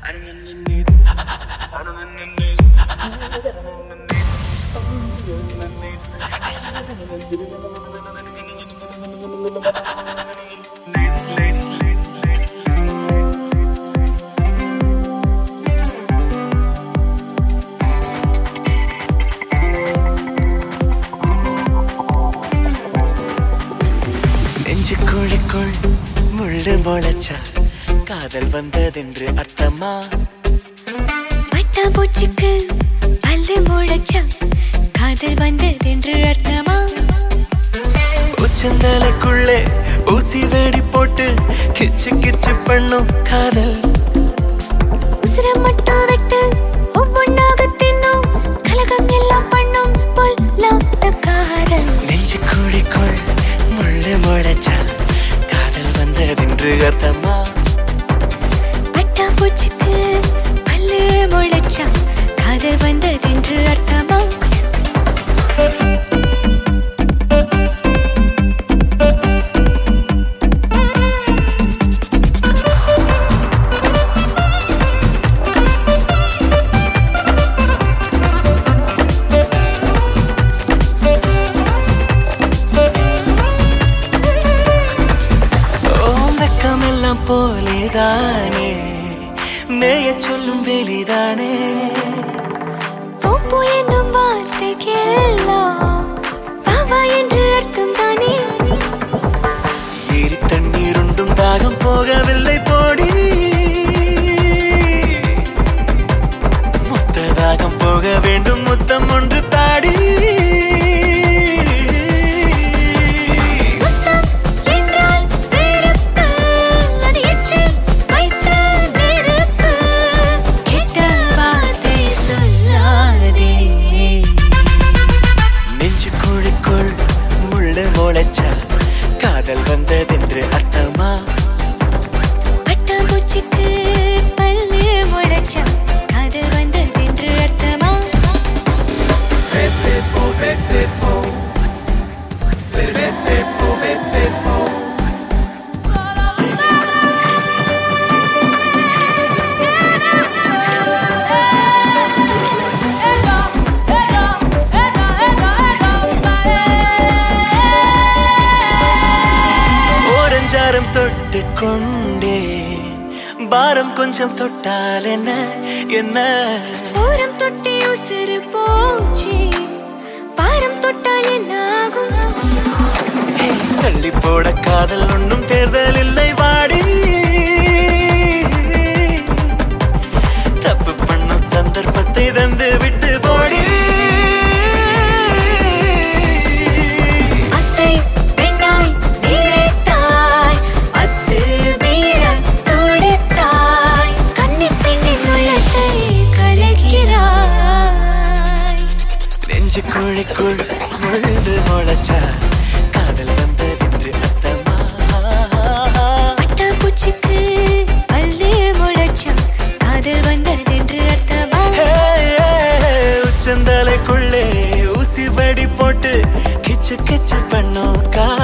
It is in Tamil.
நெஞ்சுக்குழிக்குள் முள்ளு முளைச்சா காதல் வந்ததென்று அர்த்தமா? பட்டாம்பூச்சிக்கு பல்லு முளைச்சா காதல் வந்ததென்று அர்த்தமா? உச்சந்தலைக்குள்ளே ஊசி வெடி போட்டு கிச்சு கிச்சு பண்ணும் காதல். உசிரம் மட்டும் விட்டு ஒவ்வொன்னாக தின்னும் கலகம் எல்லாம் பண்ணும் பொல்லாத காதல். நெஞ்சுக்குழிக்குள் முள்ளு முளைச்சா காதல் வந்ததென்று அர்த்தமா? பட்டாம்பூச்சிக்கு பல்லு முளைச்சா காதல் வந்ததென்று அர்த்தமா? போலேதானே மேய சொல்லும் வெளிதானே பூ என்னும் வார்த்தைக்கெல்லாம் பாவா என்று அர்த்தம் தானே. ஏரி தண்ணீருண்டும் தாகம் போகவில்லை போடி, மொத்த தாகம் போக வேண்டும் முத்தம் ஒன்று தாடி. காதல் வந்ததென்று அர்த்தமா? பட்டாம்பூச்சிக்கு பல்லு முளைச்சா காதல் வந்ததென்று அர்த்தமா? தொட்டு கொண்டே பாரம் கொஞ்சம் தொட்டால் என்ன என்ன? ஓரம் தொட்டி உசுறு போச்சு பாரம் தொட்டால் என்ன ஆகும்? தள்ளி போட காதல் ஒன்றும் தேர்தல் இல்லை வாடி. தப்பு பண்ணும் சந்தர்ப்பத்தை தந்து விட்டு போடி. நெஞ்சுக்குழிக்குள் முள்ளு முளைச்சா காதல் வந்ததென்று அர்த்தமா? பட்டாம்பூச்சிக்கு பல்லு முளைச்சா காதல் வந்ததென்று அர்த்தமா? உச்சந்தலைக்குள்ளே ஊசி வெடி போட்டு கிச்சு கிச்சு பண்ணும்